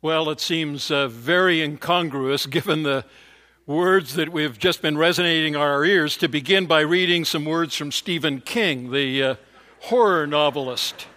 Well, it seems very incongruous given the words that we've just been resonating in our ears to begin by reading some words from Stephen King, the horror novelist.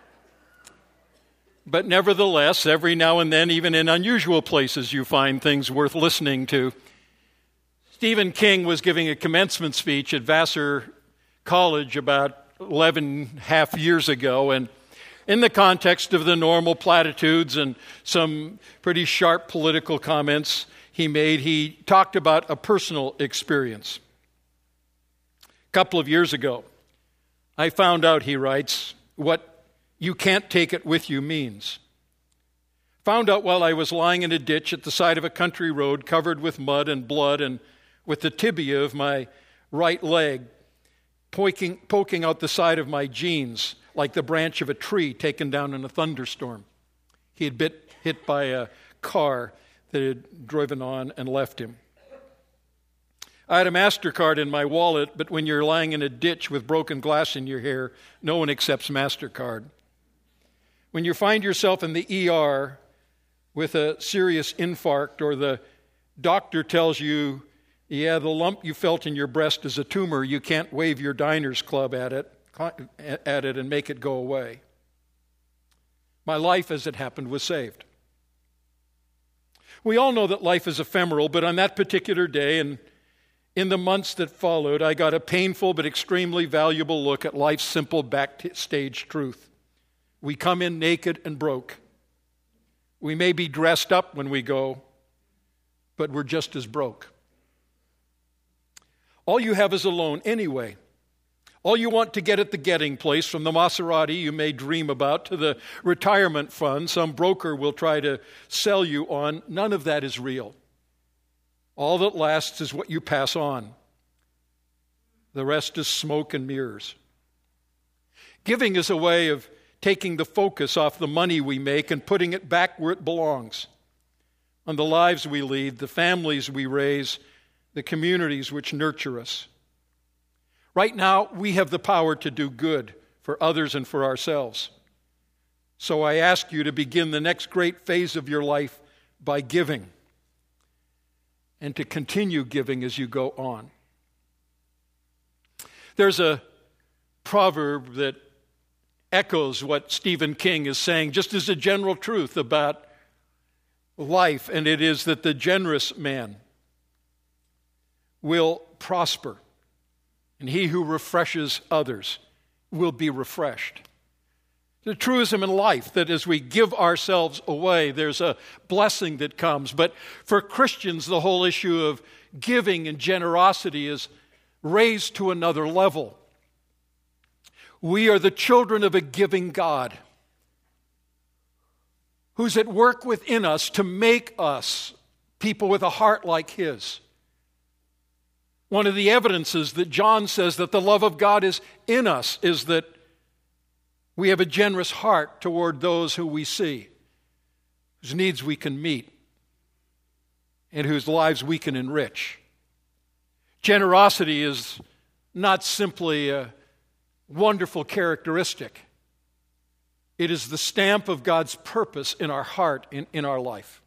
But nevertheless, every now and then, even in unusual places, you find things worth listening to. Stephen King was giving a commencement speech at Vassar College about 11.5 years ago, and in the context of the normal platitudes and some pretty sharp political comments he made, he talked about a personal experience. A couple of years ago, I found out, he writes, what "you can't take it with you" means. Found out while I was lying in a ditch at the side of a country road covered with mud and blood and with the tibia of my right leg poking out the side of my jeans like the branch of a tree taken down in a thunderstorm. He had been hit by a car that had driven on and left him. I had a MasterCard in my wallet, but when you're lying in a ditch with broken glass in your hair, no one accepts MasterCard. When you find yourself in the ER with a serious infarct, or the doctor tells you, yeah, the lump you felt in your breast is a tumor, you can't wave your Diners Club at it and make it go away. My life, as it happened, was saved. We all know that life is ephemeral, but on that particular day and in the months that followed, I got a painful but extremely valuable look at life's simple backstage truth. We come in naked and broke. We may be dressed up when we go, but we're just as broke. All you have is a loan anyway. All you want to get at the getting place, from the Maserati you may dream about to the retirement fund some broker will try to sell you on, none of that is real. All that lasts is what you pass on. The rest is smoke and mirrors. Giving is a way of taking the focus off the money we make and putting it back where it belongs, on the lives we lead, the families we raise, the communities which nurture us. Right now, we have the power to do good for others and for ourselves. So I ask you to begin the next great phase of your life by giving, and to continue giving as you go on. There's a proverb that echoes what Stephen King is saying, just as a general truth about life, and it is that the generous man will prosper, and he who refreshes others will be refreshed. The truism in life that as we give ourselves away, there's a blessing that comes. But for Christians, the whole issue of giving and generosity is raised to another level. We are the children of a giving God who's at work within us to make us people with a heart like His. One of the evidences that John says that the love of God is in us is that we have a generous heart toward those who we see, whose needs we can meet, and whose lives we can enrich. Generosity is not simply a wonderful characteristic. It is the stamp of God's purpose in our heart, in our life.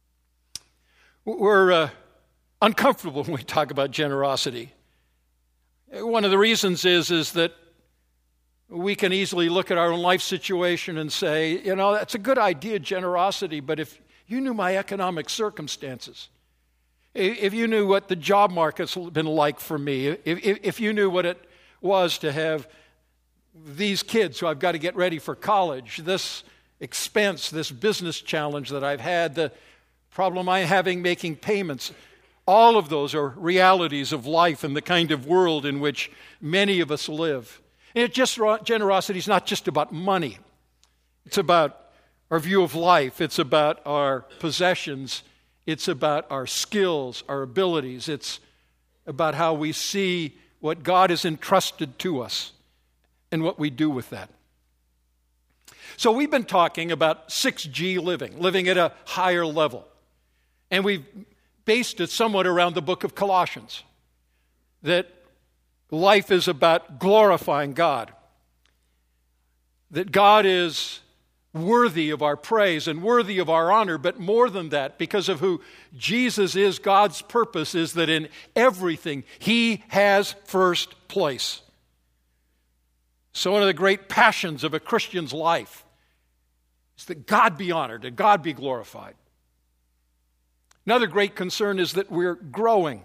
We're uncomfortable when we talk about generosity. One of the reasons is that we can easily look at our own life situation and say, that's a good idea, generosity, but if you knew my economic circumstances, if you knew what the job market's been like for me, if you knew what it was to have these kids who I've got to get ready for college, this expense, this business challenge that I've had, the problem I'm having making payments, all of those are realities of life and the kind of world in which many of us live. And generosity is not just about money. It's about our view of life. It's about our possessions. It's about our skills, our abilities. It's about how we see what God has entrusted to us and what we do with that. So we've been talking about 6G living at a higher level. And we've based it somewhat around the book of Colossians, that life is about glorifying God, that God is worthy of our praise and worthy of our honor, but more than that, because of who Jesus is, God's purpose is that in everything He has first place. So one of the great passions of a Christian's life is that God be honored and God be glorified. Another great concern is that we're growing,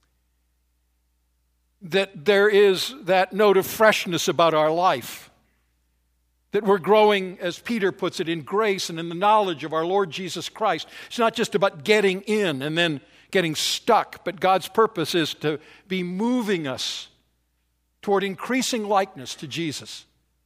that there is that note of freshness about our life, that we're growing, as Peter puts it, in grace and in the knowledge of our Lord Jesus Christ. It's not just about getting in and then getting stuck, but God's purpose is to be moving us toward increasing likeness to Jesus.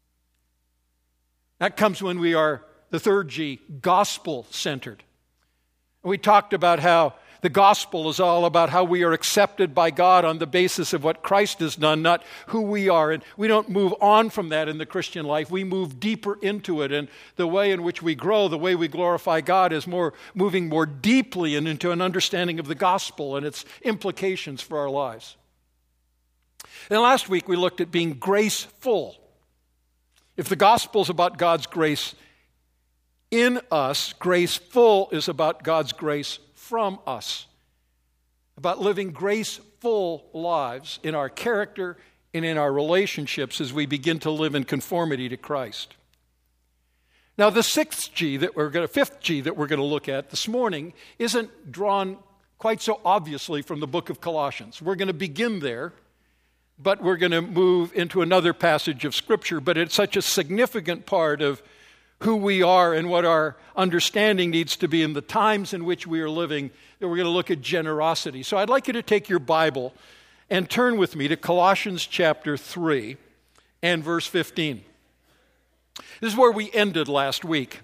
That comes when we are, the third G, gospel-centered. We talked about how the gospel is all about how we are accepted by God on the basis of what Christ has done, not who we are. And we don't move on from that in the Christian life. We move deeper into it. And the way in which we grow, the way we glorify God is moving more deeply and into an understanding of the gospel and its implications for our lives. And last week we looked at being graceful. If the gospel is about God's grace in us, graceful is about God's grace from us, about living graceful lives in our character and in our relationships as we begin to live in conformity to Christ. Now, the fifth G that we're going to look at this morning isn't drawn quite so obviously from the book of Colossians. We're going to begin there, but we're going to move into another passage of Scripture. But it's such a significant part of who we are and what our understanding needs to be in the times in which we are living, that we're going to look at generosity. So I'd like you to take your Bible and turn with me to Colossians chapter 3 and verse 15. This is where we ended last week.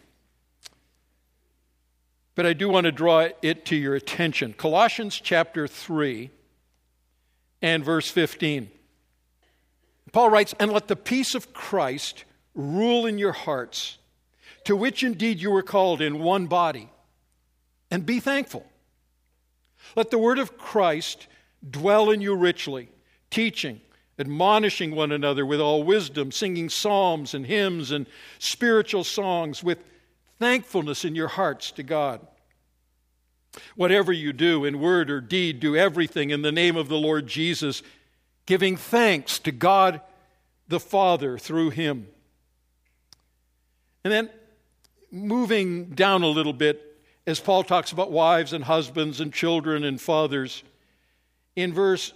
But I do want to draw it to your attention. Colossians chapter 3 and verse 15. Paul writes, "And let the peace of Christ rule in your hearts, to which indeed you were called in one body, and be thankful. Let the word of Christ dwell in you richly, teaching, admonishing one another with all wisdom, singing psalms and hymns and spiritual songs with thankfulness in your hearts to God. Whatever you do in word or deed, do everything in the name of the Lord Jesus, giving thanks to God the Father through Him." And then moving down a little bit, as Paul talks about wives and husbands and children and fathers, in verse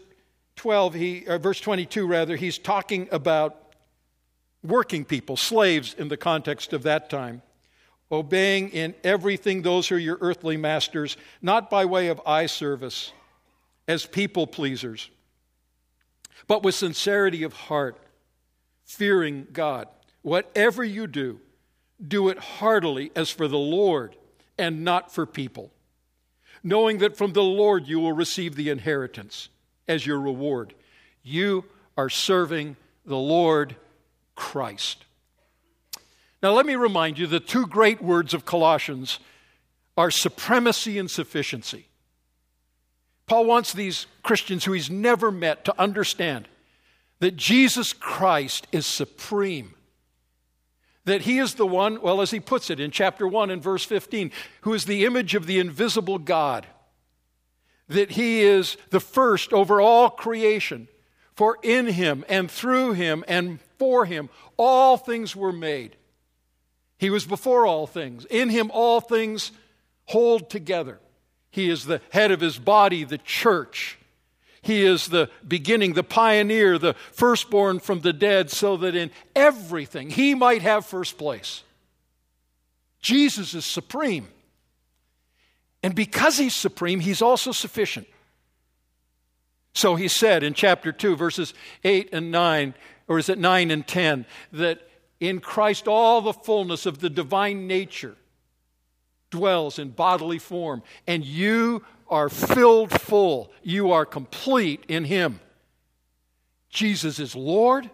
22, he's talking about working people, slaves in the context of that time, obeying in everything those who are your earthly masters, not by way of eye service, as people pleasers, but with sincerity of heart, fearing God. Whatever you do, do it heartily as for the Lord and not for people, knowing that from the Lord you will receive the inheritance as your reward. You are serving the Lord Christ. Now let me remind you, the two great words of Colossians are supremacy and sufficiency. Paul wants these Christians who he's never met to understand that Jesus Christ is supreme. That He is the one, well, as he puts it in chapter 1 and verse 15, who is the image of the invisible God. That He is the first over all creation. For in Him and through Him and for Him all things were made. He was before all things. In Him all things hold together. He is the head of His body, the church. He is the beginning, the pioneer, the firstborn from the dead, so that in everything He might have first place. Jesus is supreme. And because He's supreme, He's also sufficient. So He said in chapter 2, verses 8 and 9, or is it 9 and 10, that in Christ all the fullness of the divine nature dwells in bodily form, and you are filled full. You are complete in Him. Jesus is Lord,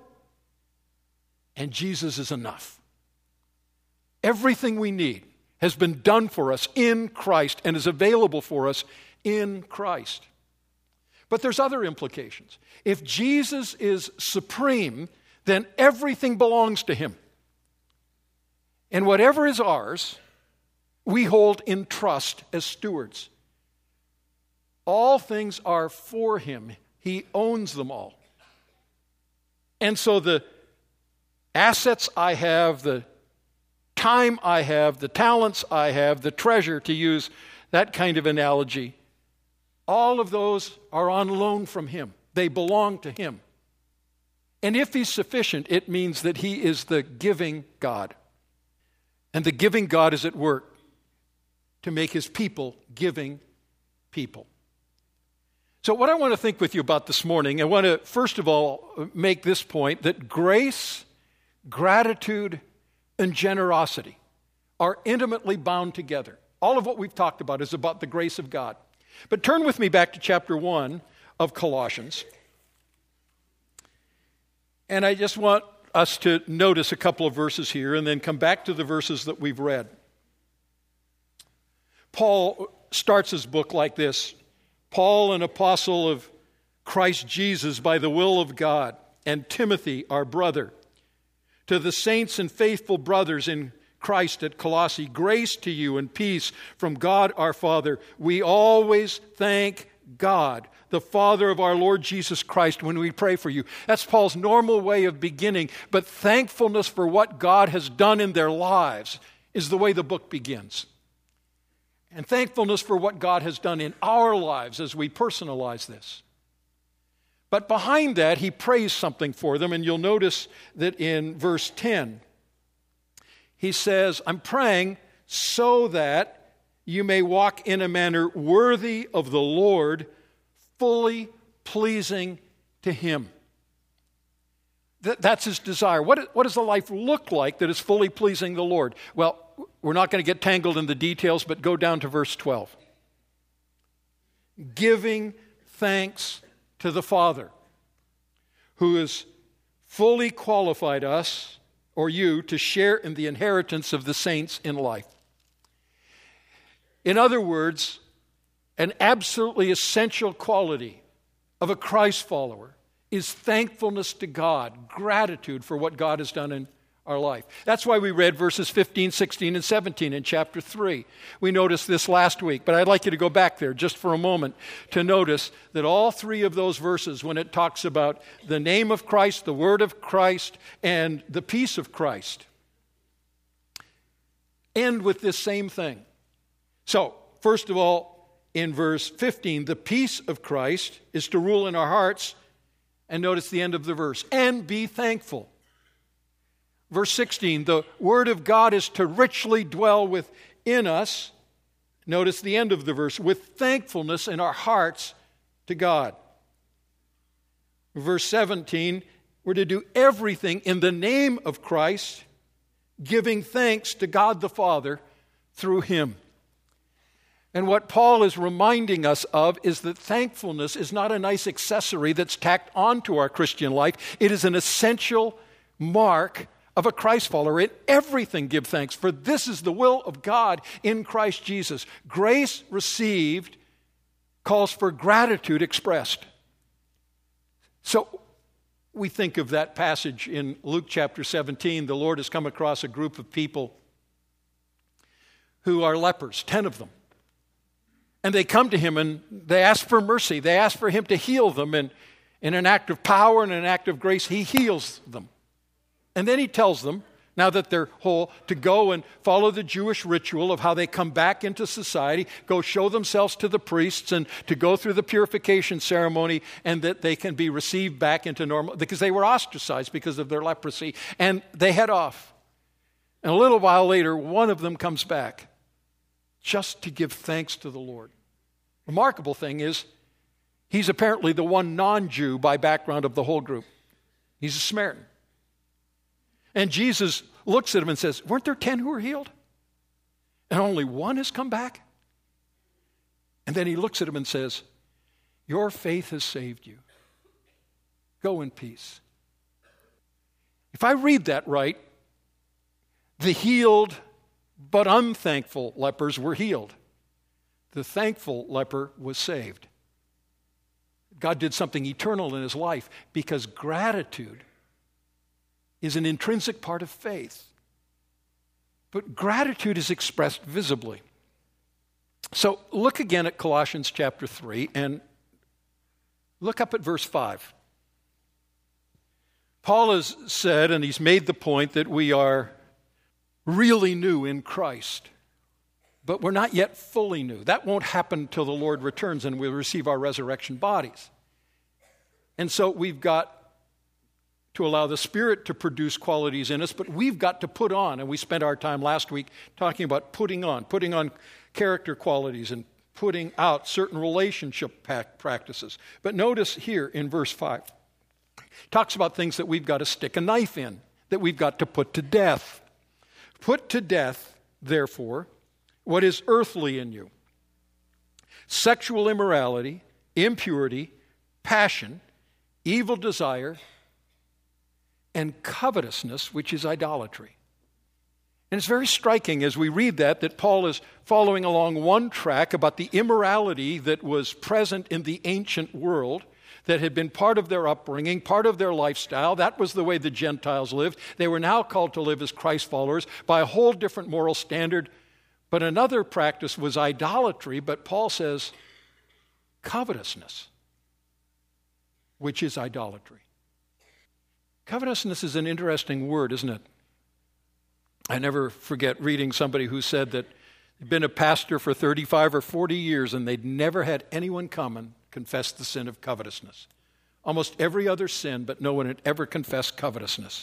and Jesus is enough. Everything we need has been done for us in Christ and is available for us in Christ. But there's other implications. If Jesus is supreme, then everything belongs to Him. And whatever is ours, we hold in trust as stewards. All things are for him. He owns them all. And so the assets I have, the time I have, the talents I have, the treasure, to use that kind of analogy, all of those are on loan from him. They belong to him. And if he's sufficient, it means that he is the giving God. And the giving God is at work to make his people giving people. So what I want to think with you about this morning, I want to first of all make this point, that grace, gratitude, and generosity are intimately bound together. All of what we've talked about is about the grace of God. But turn with me back to chapter 1 of Colossians. And I just want us to notice a couple of verses here and then come back to the verses that we've read. Paul starts his book like this: Paul, an apostle of Christ Jesus by the will of God, and Timothy, our brother, to the saints and faithful brothers in Christ at Colossae, grace to you and peace from God our Father. We always thank God, the Father of our Lord Jesus Christ, when we pray for you. That's Paul's normal way of beginning, but thankfulness for what God has done in their lives is the way the book begins. And thankfulness for what God has done in our lives as we personalize this. But behind that, he prays something for them, and you'll notice that in verse 10, he says, I'm praying so that you may walk in a manner worthy of the Lord, fully pleasing to him. That's his desire. What does the life look like that is fully pleasing the Lord? Well, we're not going to get tangled in the details, but go down to verse 12. Giving thanks to the Father, who has fully qualified us, or you, to share in the inheritance of the saints in life. In other words, an absolutely essential quality of a Christ follower is thankfulness to God, gratitude for what God has done in our life. That's why we read verses 15, 16, and 17 in chapter 3. We noticed this last week, but I'd like you to go back there just for a moment to notice that all three of those verses, when it talks about the name of Christ, the word of Christ, and the peace of Christ, end with this same thing. So, first of all, in verse 15, the peace of Christ is to rule in our hearts, and notice the end of the verse, and be thankful. Verse 16, the word of God is to richly dwell within us. Notice the end of the verse, with thankfulness in our hearts to God. Verse 17, we're to do everything in the name of Christ, giving thanks to God the Father through him. And what Paul is reminding us of is that thankfulness is not a nice accessory that's tacked onto our Christian life. It is an essential mark of a Christ follower. In everything give thanks, for this is the will of God in Christ Jesus. Grace received calls for gratitude expressed. So we think of that passage in Luke chapter 17. The Lord has come across a group of people who are lepers, 10 of them. And they come to him and they ask for mercy. They ask for him to heal them. And in an act of power and an act of grace, he heals them. And then he tells them, now that they're whole, to go and follow the Jewish ritual of how they come back into society, go show themselves to the priests, and to go through the purification ceremony, and that they can be received back into normal, because they were ostracized because of their leprosy. And they head off. And a little while later, one of them comes back just to give thanks to the Lord. Remarkable thing is, he's apparently the one non-Jew by background of the whole group. He's a Samaritan. And Jesus looks at him and says, weren't there 10 who were healed? And only one has come back? And then he looks at him and says, your faith has saved you. Go in peace. If I read that right, the healed but unthankful lepers were healed. The thankful leper was saved. God did something eternal in his life because gratitude is an intrinsic part of faith. but gratitude is expressed visibly. So look again at Colossians chapter 3 and look up at verse 5. Paul has said, and he's made the point, that we are really new in Christ, but we're not yet fully new. That won't happen till the Lord returns and we receive our resurrection bodies. And so we've got to allow the Spirit to produce qualities in us, but we've got to put on, and we spent our time last week talking about putting on character qualities and putting out certain relationship practices. But notice here in verse 5, it talks about things that we've got to stick a knife in, that we've got to put to death. Put to death, therefore, what is earthly in you: sexual immorality, impurity, passion, evil desire, and covetousness, which is idolatry. And it's very striking as we read that Paul is following along one track about the immorality that was present in the ancient world, that had been part of their upbringing, part of their lifestyle. That was the way the Gentiles lived. They were now called to live as Christ followers by a whole different moral standard. But another practice was idolatry, but Paul says covetousness, which is idolatry. Covetousness is an interesting word, isn't it? I never forget reading somebody who said that they'd been a pastor for 35 or 40 years and they'd never had anyone come and confess the sin of covetousness. Almost every other sin, but no one had ever confessed covetousness.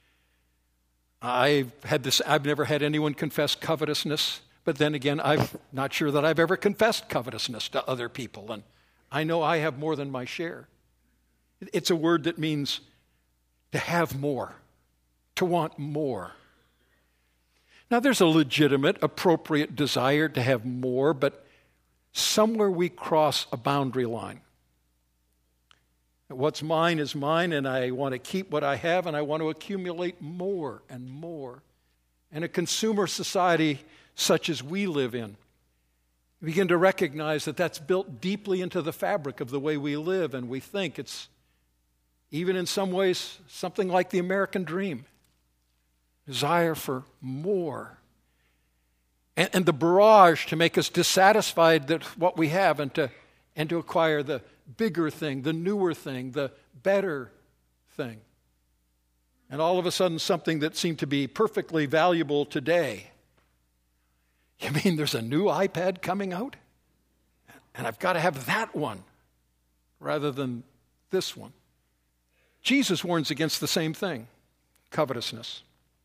I've never had anyone confess covetousness, but then again, I'm not sure that I've ever confessed covetousness to other people, and I know I have more than my share. It's a word that means to have more, to want more. Now, there's a legitimate, appropriate desire to have more, but somewhere we cross a boundary line. What's mine is mine, and I want to keep what I have, and I want to accumulate more and more. In a consumer society such as we live in, we begin to recognize that that's built deeply into the fabric of the way we live and we think. It's even in some ways something like the American dream. Desire for more. And the barrage to make us dissatisfied with what we have and to acquire the bigger thing, the newer thing, the better thing. And all of a sudden something that seemed to be perfectly valuable today. You mean there's a new iPad coming out? And I've got to have that one rather than this one. Jesus warns against the same thing, covetousness.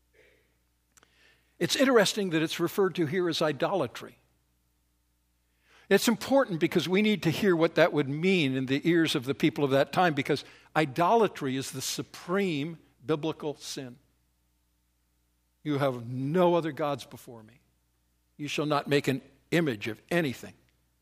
It's interesting that it's referred to here as idolatry. It's important because we need to hear what that would mean in the ears of the people of that time, because idolatry is the supreme biblical sin. You have no other gods before me. You shall not make an image of anything.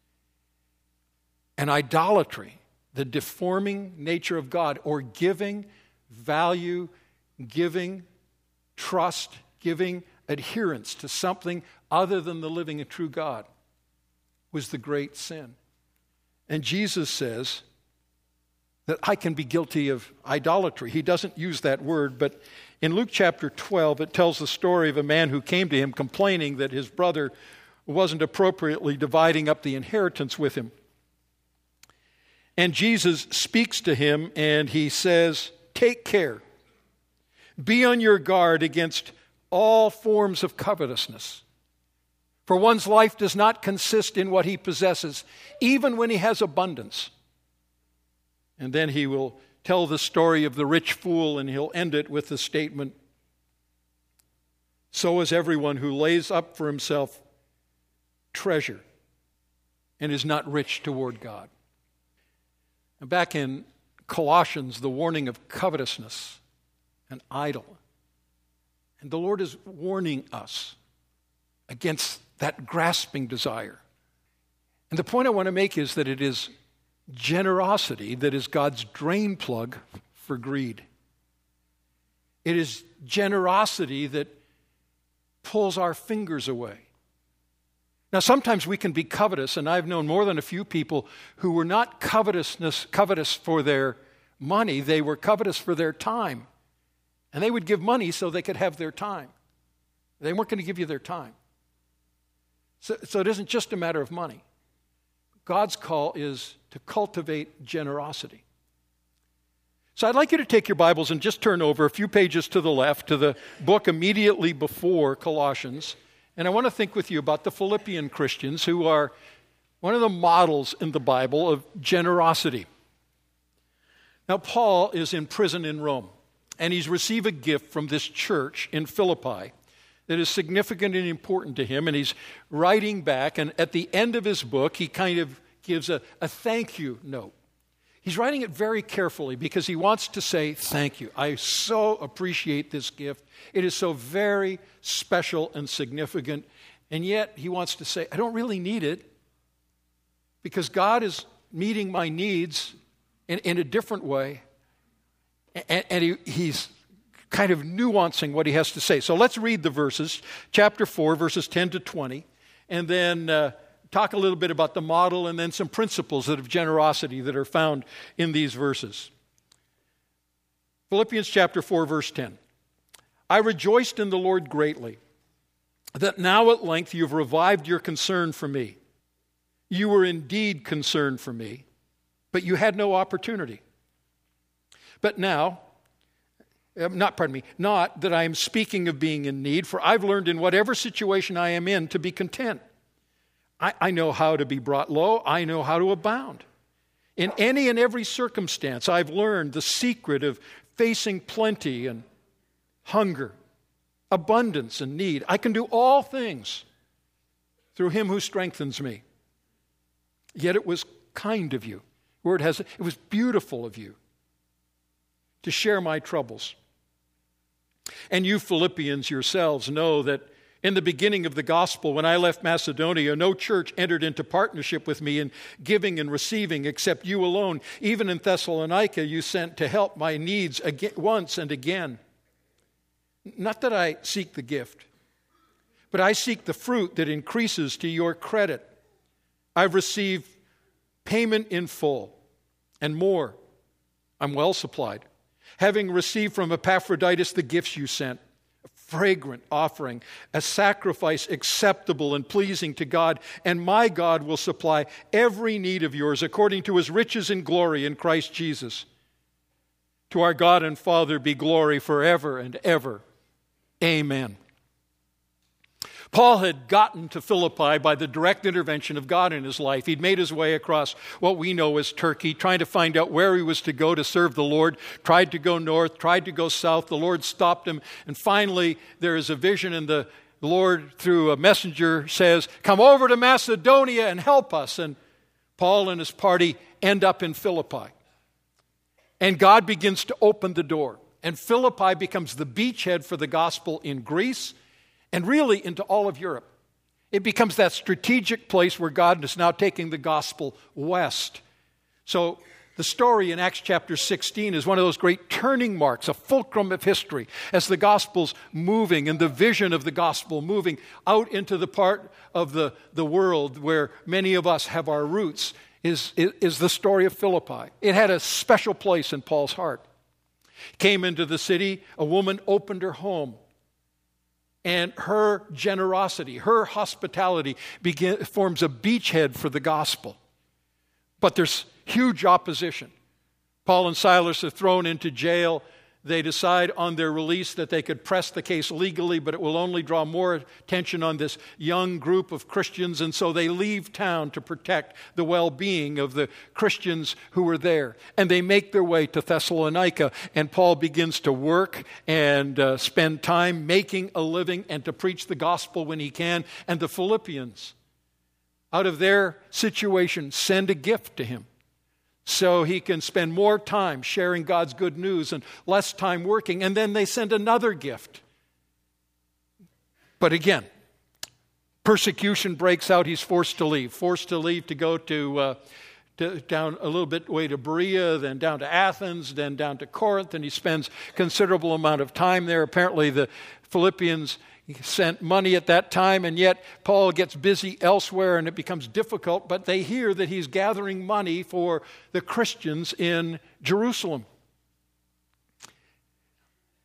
And idolatry, the deforming nature of God, or giving value, giving trust, giving adherence to something other than the living and true God, was the great sin. And Jesus says that I can be guilty of idolatry. He doesn't use that word, but in Luke chapter 12, it tells the story of a man who came to him complaining that his brother wasn't appropriately dividing up the inheritance with him. And Jesus speaks to him and he says, "Take care. Be on your guard against all forms of covetousness. For one's life does not consist in what he possesses, even when he has abundance." And then he will tell the story of the rich fool, and he'll end it with the statement, "So is everyone who lays up for himself treasure and is not rich toward God." And back in Colossians, the warning of covetousness, an idol. And the Lord is warning us against that grasping desire. And the point I want to make is that it is generosity that is God's drain plug for greed. It is generosity that pulls our fingers away. Now, sometimes we can be covetous, and I've known more than a few people who were not covetous for their money. They were covetous for their time. And they would give money so they could have their time. They weren't going to give you their time. So it isn't just a matter of money. God's call is to cultivate generosity. So I'd like you to take your Bibles and just turn over a few pages to the left to the book immediately before Colossians. And I want to think with you about the Philippian Christians, who are one of the models in the Bible of generosity. Now, Paul is in prison in Rome, and he's received a gift from this church in Philippi that is significant and important to him, and he's writing back, and at the end of his book, he kind of gives a thank you note. He's writing it very carefully because he wants to say thank you. I so appreciate this gift. It is so very special and significant, and yet he wants to say, I don't really need it because God is meeting my needs in a different way, and he's kind of nuancing what he has to say. So let's read the verses, chapter 4, verses 10 to 20, and then talk a little bit about the model and then some principles of generosity that are found in these verses. Philippians chapter 4, verse 10. I rejoiced in the Lord greatly that now at length you've revived your concern for me. You were indeed concerned for me, but you had no opportunity. But now, not that I am speaking of being in need, for I've learned in whatever situation I am in to be content. I know how to be brought low. I know how to abound. In any and every circumstance, I've learned the secret of facing plenty and hunger, abundance and need. I can do all things through him who strengthens me. Yet it was kind of you. It was beautiful of you to share my troubles. And you Philippians yourselves know that in the beginning of the gospel, when I left Macedonia, no church entered into partnership with me in giving and receiving except you alone. Even in Thessalonica, you sent to help my needs once and again. Not that I seek the gift, but I seek the fruit that increases to your credit. I've received payment in full and more. I'm well supplied, having received from Epaphroditus the gifts you sent, a fragrant offering, a sacrifice acceptable and pleasing to God, and my God will supply every need of yours according to his riches in glory in Christ Jesus. To our God and Father be glory forever and ever. Amen. Paul had gotten to Philippi by the direct intervention of God in his life. He'd made his way across what we know as Turkey, trying to find out where he was to go to serve the Lord, tried to go north, tried to go south. The Lord stopped him, and finally there is a vision, and the Lord, through a messenger, says, come over to Macedonia and help us. And Paul and his party end up in Philippi. And God begins to open the door. And Philippi becomes the beachhead for the gospel in Greece, and really into all of Europe. It becomes that strategic place where God is now taking the gospel west. So the story in Acts chapter 16 is one of those great turning marks, a fulcrum of history, as the gospel's moving and the vision of the gospel moving out into the part of the world where many of us have our roots is the story of Philippi. It had a special place in Paul's heart. Came into the city, a woman opened her home. And her generosity, her hospitality forms a beachhead for the gospel. But there's huge opposition. Paul and Silas are thrown into jail. They decide on their release that they could press the case legally, but it will only draw more attention on this young group of Christians. And so they leave town to protect the well-being of the Christians who were there. And they make their way to Thessalonica. And Paul begins to work and spend time making a living and to preach the gospel when he can. And the Philippians, out of their situation, send a gift to him, so he can spend more time sharing God's good news and less time working. And then they send another gift. But again, persecution breaks out. He's forced to leave to go to down a little bit way to Berea, then down to Athens, then down to Corinth, and he spends considerable amount of time there. Apparently the Philippians sent money at that time, and yet Paul gets busy elsewhere and it becomes difficult, but they hear that he's gathering money for the Christians in Jerusalem.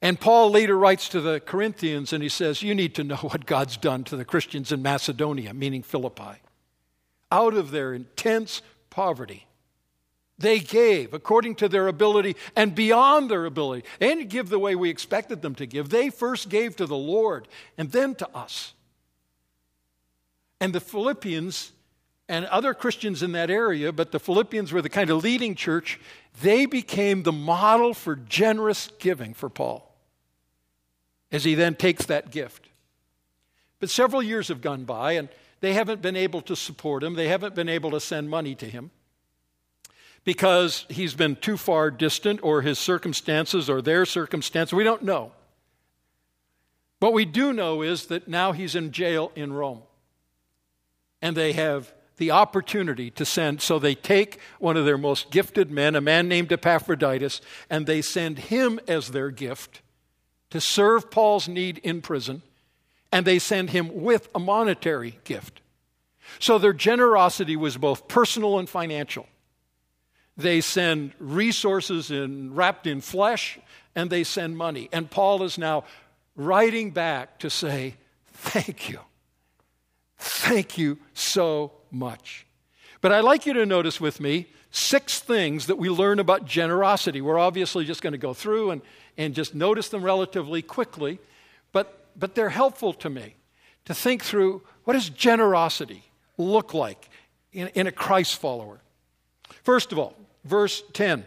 And Paul later writes to the Corinthians and he says, you need to know what God's done to the Christians in Macedonia, meaning Philippi. Out of their intense poverty, they gave according to their ability and beyond their ability. They didn't give the way we expected them to give. They first gave to the Lord and then to us. And the Philippians and other Christians in that area, but the Philippians were the kind of leading church, they became the model for generous giving for Paul as he then takes that gift. But several years have gone by and they haven't been able to support him. They haven't been able to send money to him because he's been too far distant, or his circumstances or their circumstances. We don't know. What we do know is that now he's in jail in Rome. And they have the opportunity to send, so they take one of their most gifted men, a man named Epaphroditus, and they send him as their gift to serve Paul's need in prison, and they send him with a monetary gift. So their generosity was both personal and financial. They send resources wrapped in flesh, and they send money. And Paul is now writing back to say, thank you. Thank you so much. But I'd like you to notice with me 6 things that we learn about generosity. We're obviously just going to go through and just notice them relatively quickly, but they're helpful to me to think through, what does generosity look like in a Christ follower? First of all, verse 10.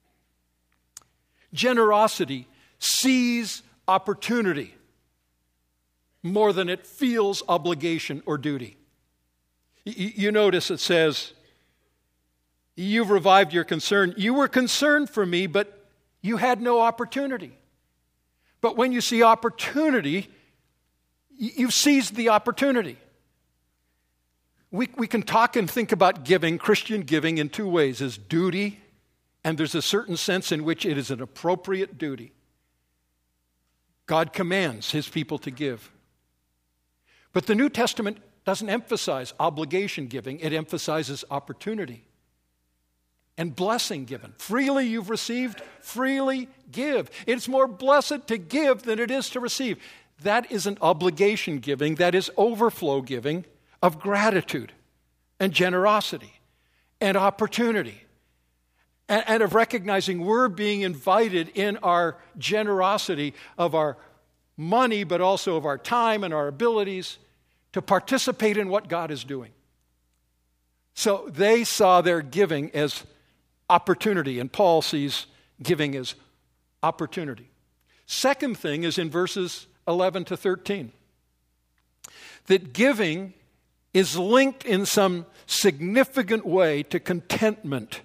Generosity sees opportunity more than it feels obligation or duty. You notice it says, you've revived your concern. You were concerned for me, but you had no opportunity. But when you see opportunity, you've seized the opportunity. We can talk and think about giving, Christian giving, in 2 ways, as duty, and there's a certain sense in which it is an appropriate duty. God commands his people to give. But the New Testament doesn't emphasize obligation giving, it emphasizes opportunity and blessing given. Freely you've received, freely give. It's more blessed to give than it is to receive. That isn't obligation giving, that is overflow giving of gratitude and generosity and opportunity. And of recognizing we're being invited in our generosity of our money, but also of our time and our abilities to participate in what God is doing. So they saw their giving as opportunity, and Paul sees giving as opportunity. Second thing is in verses 11 to 13. That giving is linked in some significant way to contentment.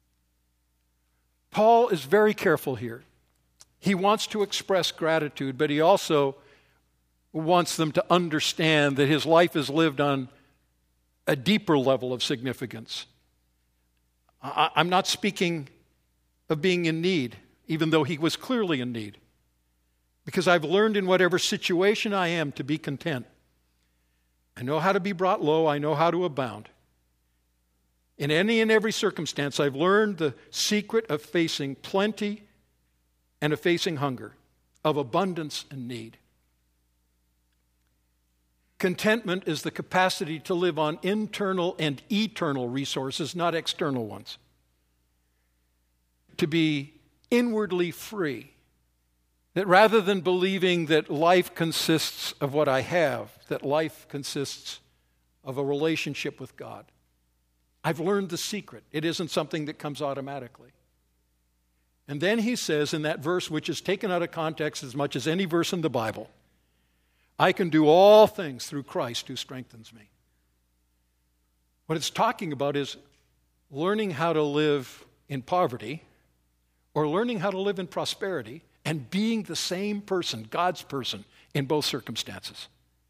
Paul is very careful here. He wants to express gratitude, but he also wants them to understand that his life is lived on a deeper level of significance. I'm not speaking of being in need, even though he was clearly in need, because I've learned in whatever situation I am to be content. I know how to be brought low. I know how to abound. In any and every circumstance, I've learned the secret of facing plenty and of facing hunger, of abundance and need. Contentment is the capacity to live on internal and eternal resources, not external ones. To be inwardly free. That rather than believing that life consists of what I have, that life consists of a relationship with God. I've learned the secret. It isn't something that comes automatically. And then he says in that verse, which is taken out of context as much as any verse in the Bible, I can do all things through Christ who strengthens me. What it's talking about is learning how to live in poverty or learning how to live in prosperity and being the same person, God's person, in both circumstances.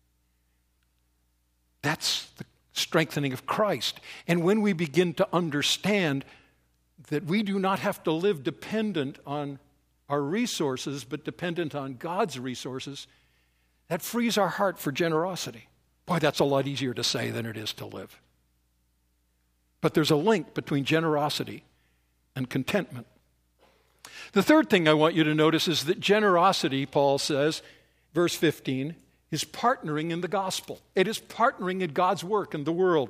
That's the strengthening of Christ. And when we begin to understand that we do not have to live dependent on our resources, but dependent on God's resources, that frees our heart for generosity. Boy, that's a lot easier to say than it is to live. But there's a link between generosity and contentment. The third thing I want you to notice is that generosity, Paul says, verse 15, is partnering in the gospel. It is partnering in God's work in the world.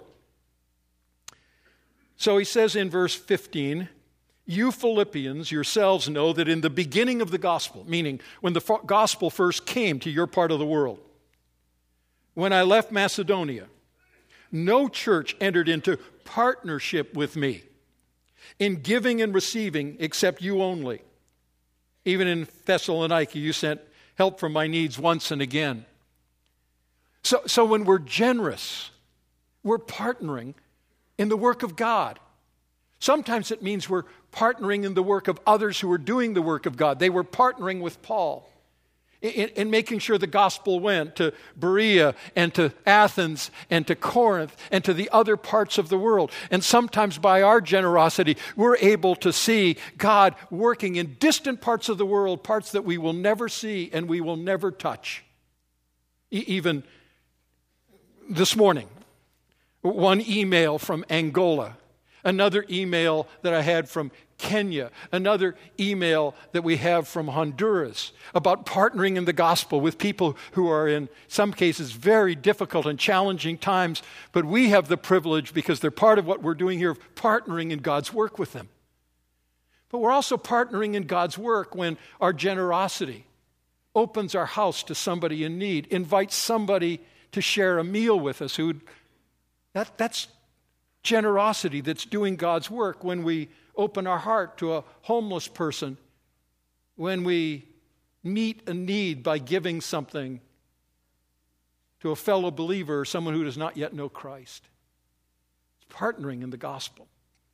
So he says in verse 15, you Philippians yourselves know that in the beginning of the gospel, meaning when the gospel first came to your part of the world, when I left Macedonia, no church entered into partnership with me in giving and receiving except you only. Even in Thessalonica, you sent help for my needs once and again. So when we're generous, we're partnering in the work of God. Sometimes it means we're partnering in the work of others who are doing the work of God. They were partnering with Paul in making sure the gospel went to Berea and to Athens and to Corinth and to the other parts of the world. And sometimes by our generosity, we're able to see God working in distant parts of the world, parts that we will never see and we will never touch. Even this morning, one email from Angola, another email that I had from Kenya, another email that we have from Honduras about partnering in the gospel with people who are in some cases very difficult and challenging times, but we have the privilege, because they're part of what we're doing here, of partnering in God's work with them. But we're also partnering in God's work when our generosity opens our house to somebody in need, invites somebody to share a meal with us. That's generosity that's doing God's work. When we open our heart to a homeless person, when we meet a need by giving something to a fellow believer or someone who does not yet know Christ. It's partnering in the gospel.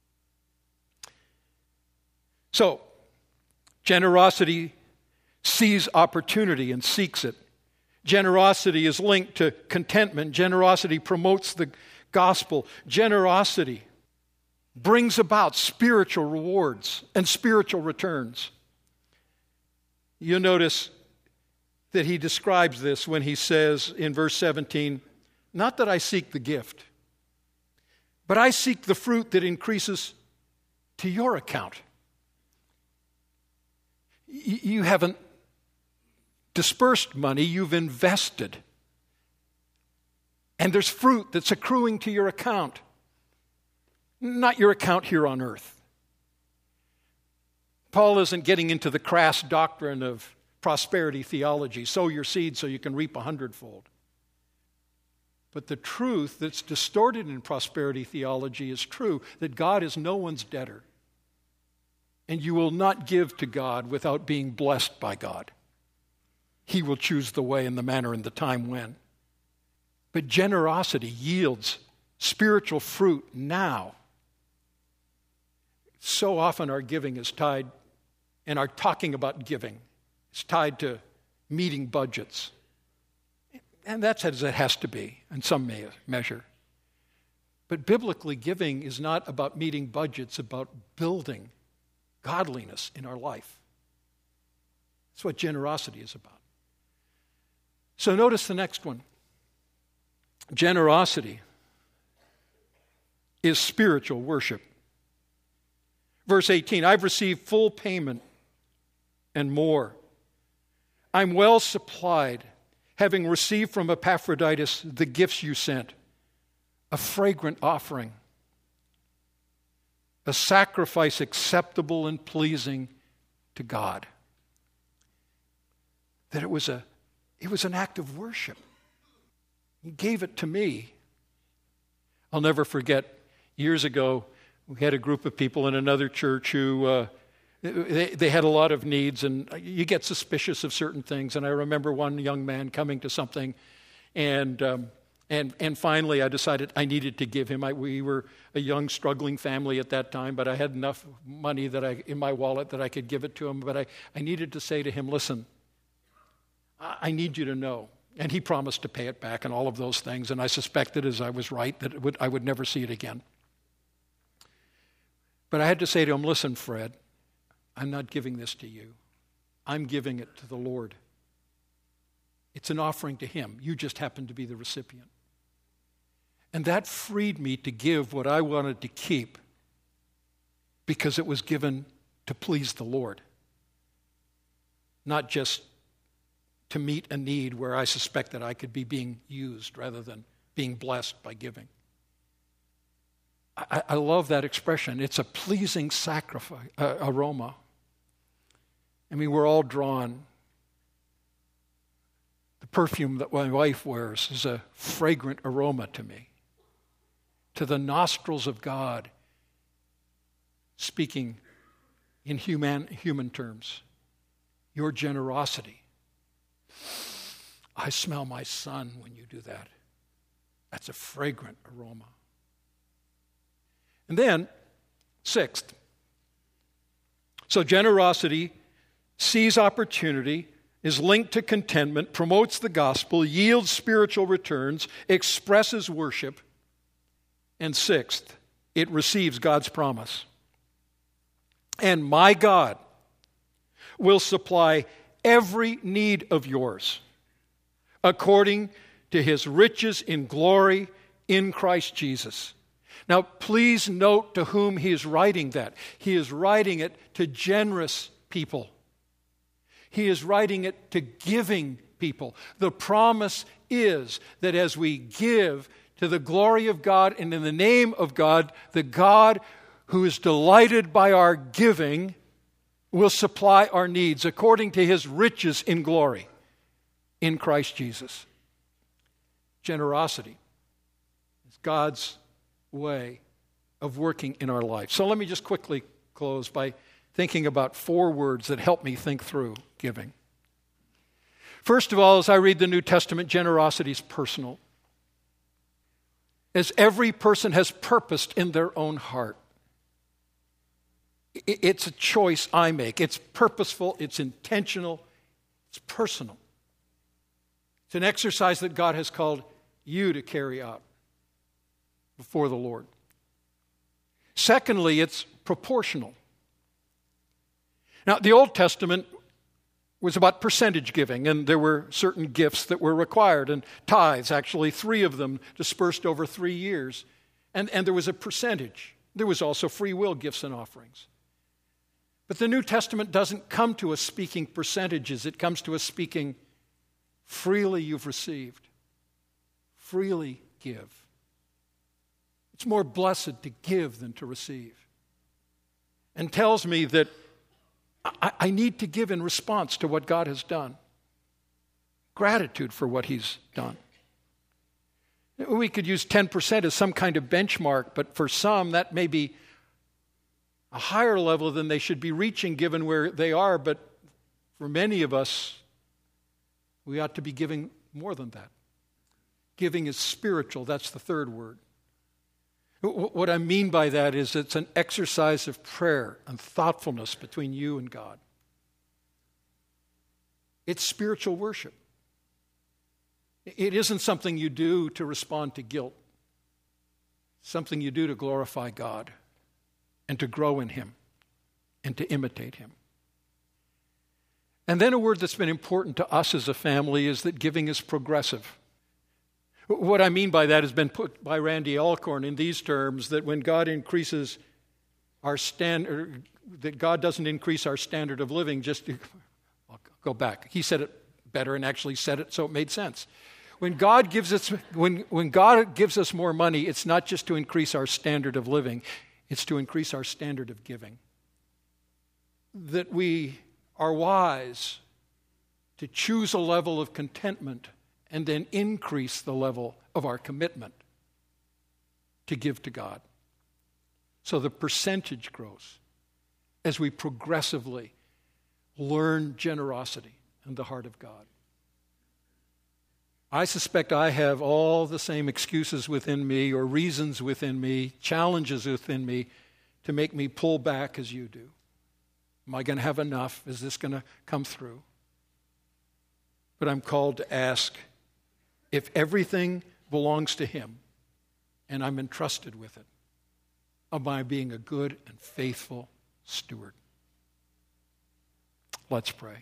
So, generosity sees opportunity and seeks it. Generosity is linked to contentment. Generosity promotes the gospel. Generosity brings about spiritual rewards and spiritual returns. You'll notice that he describes this when he says in verse 17, not that I seek the gift, but I seek the fruit that increases to your account. You haven't dispersed money, you've invested. And there's fruit that's accruing to your account. Not your account here on earth. Paul isn't getting into the crass doctrine of prosperity theology. Sow your seed so you can reap 100-fold. But the truth that's distorted in prosperity theology is true, that God is no one's debtor. And you will not give to God without being blessed by God. He will choose the way and the manner and the time when. But generosity yields spiritual fruit now. So often our giving is tied, and our talking about giving is tied to meeting budgets. And that's as it has to be in some measure. But biblically, giving is not about meeting budgets, about building godliness in our life. That's what generosity is about. So notice the next one. Generosity is spiritual worship. Verse 18, I've received full payment and more. I'm well supplied, having received from Epaphroditus the gifts you sent, a fragrant offering, a sacrifice acceptable and pleasing to God. That it was an act of worship. He gave it to me. I'll never forget, years ago, we had a group of people in another church who, they had a lot of needs, and you get suspicious of certain things. And I remember one young man coming to something, and finally I decided I needed to give him. We were a young, struggling family at that time, but I had enough money in my wallet that I could give it to him. But I needed to say to him, listen, I need you to know. And he promised to pay it back and all of those things. And I suspected, as I was right, that I would never see it again. But I had to say to him, listen, Fred, I'm not giving this to you. I'm giving it to the Lord. It's an offering to Him. You just happen to be the recipient. And that freed me to give what I wanted to keep because it was given to please the Lord. not just to meet a need where I suspect that I could be being used rather than being blessed by giving. I love that expression. It's a pleasing sacrifice, aroma. I mean, we're all drawn. The perfume that my wife wears is a fragrant aroma to me. To the nostrils of God, speaking in human terms. Your generosity. I smell my son when you do that. That's a fragrant aroma. And then, sixth, so generosity sees opportunity, is linked to contentment, promotes the gospel, yields spiritual returns, expresses worship. And sixth, it receives God's promise. And my God will supply every need of yours according to his riches in glory in Christ Jesus. Now, please note to whom he is writing that. He is writing it to generous people. He is writing it to giving people. The promise is that as we give to the glory of God and in the name of God, the God who is delighted by our giving will supply our needs according to his riches in glory in Christ Jesus. Generosity is God's way of working in our life. So let me just quickly close by thinking about 4 words that help me think through giving. First of all, as I read the New Testament, generosity is personal. As every person has purposed in their own heart. It's a choice I make. It's purposeful, it's intentional, it's personal. It's an exercise that God has called you to carry out before the Lord. Secondly, it's proportional. Now, the Old Testament was about percentage giving, and there were certain gifts that were required, and tithes, actually 3 of them dispersed over 3 years. And there was a percentage. There was also free will gifts and offerings. But the New Testament doesn't come to us speaking percentages. It comes to us speaking, freely you've received. Freely give. It's more blessed to give than to receive. And tells me that I need to give in response to what God has done. Gratitude for what he's done. We could use 10% as some kind of benchmark, but for some that may be a higher level than they should be reaching given where they are. But for many of us, we ought to be giving more than that. Giving is spiritual. That's the third word. What I mean by that is it's an exercise of prayer and thoughtfulness between you and God. It's spiritual worship. It isn't something you do to respond to guilt. It's something you do to glorify God and to grow in him and to imitate him. And then a word that's been important to us as a family is that giving is progressive. What I mean by that has been put by Randy Alcorn in these terms, that when God increases our standard, that God doesn't increase our standard of living, I'll go back. He said it better and actually said it so it made sense. When God gives us more money, it's not just to increase our standard of living, it's to increase our standard of giving. That we are wise to choose a level of contentment and then increase the level of our commitment to give to God. So the percentage grows as we progressively learn generosity and the heart of God. I suspect I have all the same excuses within me or reasons within me, challenges within me to make me pull back as you do. Am I going to have enough? Is this going to come through? But I'm called to ask, if everything belongs to him and I'm entrusted with it, am I being a good and faithful steward? Let's pray.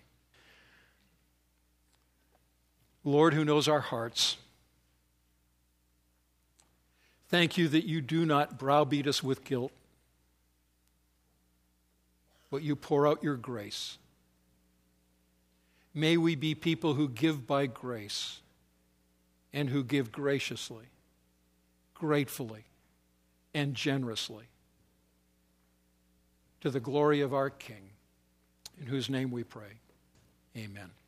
Lord, who knows our hearts, thank you that you do not browbeat us with guilt, but you pour out your grace. May we be people who give by grace and who give graciously, gratefully, and generously to the glory of our King, in whose name we pray. Amen.